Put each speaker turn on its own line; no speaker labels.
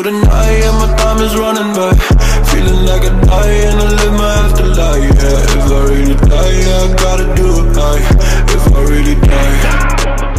through the night and my time is running by. Feeling like I die and I live my afterlife, yeah. If I really die, yeah, I gotta do it right. If I really die.